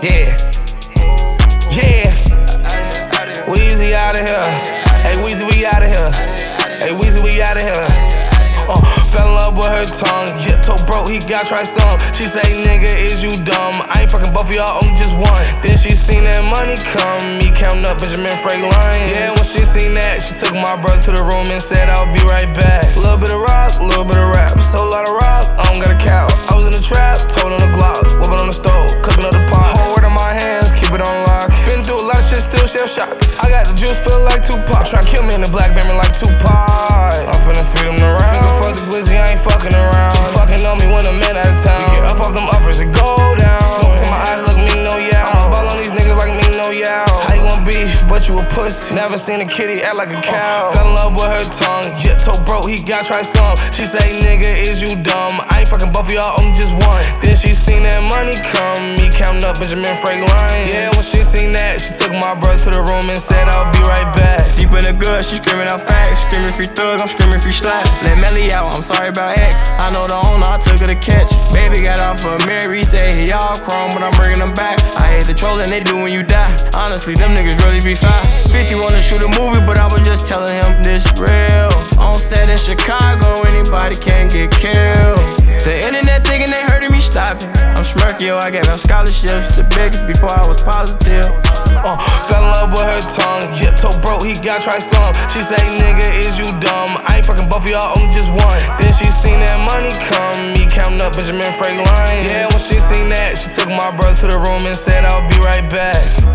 Yeah. Yeah. Weezy outta here. Hey Weezy, we outta here. Hey Weezy, we outta here. Fell in love with her tongue. Yeah, told bro he got try some. She say, nigga, is you dumb? I ain't fucking both of y'all, only just one. Then she seen that money come. Me counting up Benjamin Franklin. Yeah, when she seen that, she took my brother to the room and said, I'll be right back. Little bit of rock, little bit of rap. So a lot of rock, I don't got a cow. I was in the trap, told on the Glock. Whipping on the stove, cooking up the pot. Whole word in my hands, keep it on lock. Been through a lot of shit, still shell shock. I got the juice, feel like Tupac. Tryna kill me in the black Bentley like Tupac. I'm finna feed him the round. Finna fuck this glizzy, I ain't fucking around. She fucking on me when I'm in out of town. We get up off them uppers and go down. Smoke till my eyes look me, no yeah. I'ma ball on these niggas like me, no yeah. How you want beef, but you a pussy. Never seen a kitty act like a cow. Fell in love with her tongue. Yeah, told bro he got try some. She say, nigga, is you dumb? I ain't fucking both of y'all, only just one. Then she seen that money come. Me counting up Benjamin Franklin. Yeah, when she seen that, she took my brother to the room and said, I'll be right back. Deep in the good, she screaming out facts. Screaming free thug, I'm screaming free slap. Let Melly out, I'm sorry about X. I know the owner, I took her to catch. Baby got off of Mary, said he all chrome, but I'm bringing them back. I hate the trolling they do when you die. Honestly, them niggas really be fine. 50 wanna shoot a movie, but I was just telling him this real. On set in Chicago, anybody can get killed. The internet thinking they hurting me, stop it. I'm smirky, yo, I gave them scholarships, the biggest before I was positive. Fell in love with her tongue. Yeah, told bro he got try some. She say, nigga, is you dumb? I ain't fucking both of y'all, only just one. Then she seen that money come. Me counting up Benjamin Franklin. Yeah, when she seen that, she took my brother to the room and said, I'll be right back.